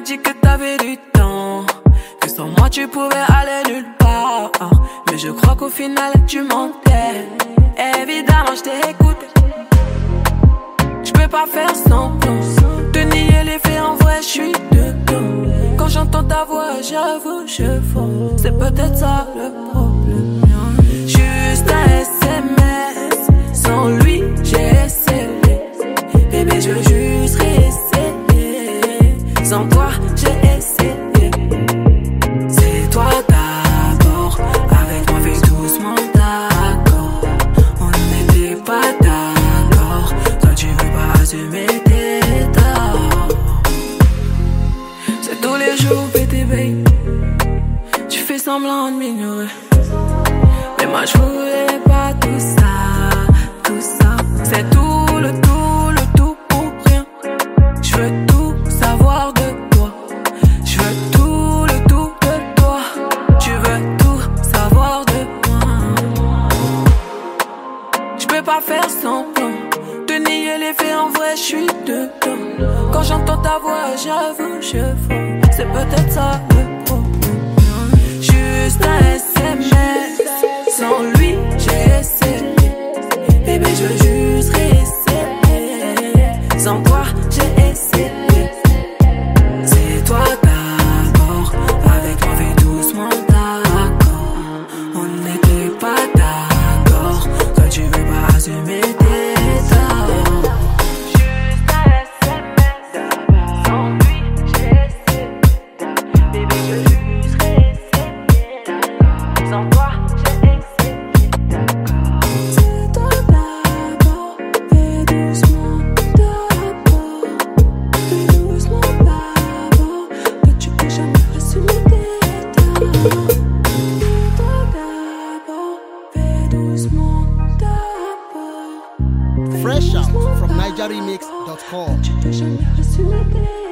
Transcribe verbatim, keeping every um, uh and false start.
dit que t'avais du temps, que sans moi tu pouvais aller nulle part. Mais je crois qu'au final tu mentais. Évidemment je t'ai écouté. Je peux pas faire semblant de nier les faits, en vrai je suis dedans. Quand j'entends ta voix j'avoue je fonds. C'est peut-être ça le problème. Juste un S M S, sans lui j'ai essayé. Bébé je veux juste réessayer. Sans toi j'ai essayé. C'est toi d'abord, avec moi fais doucement d'accord. On n'était pas d'accord, toi tu veux pas assumer tes torts. C'est tous les jours pété babe, tu fais semblant de m'ignorer. Mais moi je voulais pas tout ça, tout ça. C'est tout le tout, le tout pour rien. Je veux tout savoir de toi. Je veux tout le tout de toi. Tu veux tout savoir de moi. Je peux pas faire semblant de nier les faits, en vrai je suis dedans. Quand j'entends ta voix j'avoue je fonds. C'est peut-être ça le problème. Juste un S M S, sans lui j'ai essayé. Bébé je veux juste réessayer. Sans toi j'ai essayé. C'est toi d'abord, avec moi fais doucement d'accord. On n'était pas d'accord, toi tu veux pas assumer tes torts. Juste un S M S, sans lui j'ai essayé. Bébé je veux juste réessayer. Sans toi j'ai essayé. C'est toi d'abord, fais doucement d'abord. Fais doucement d'abord, que tu peux jamais assumer tes torts. Toi d'abord, fais doucement d'abord. Fresh out from niger remix dot com. Tu peux jamais assumer tes torts.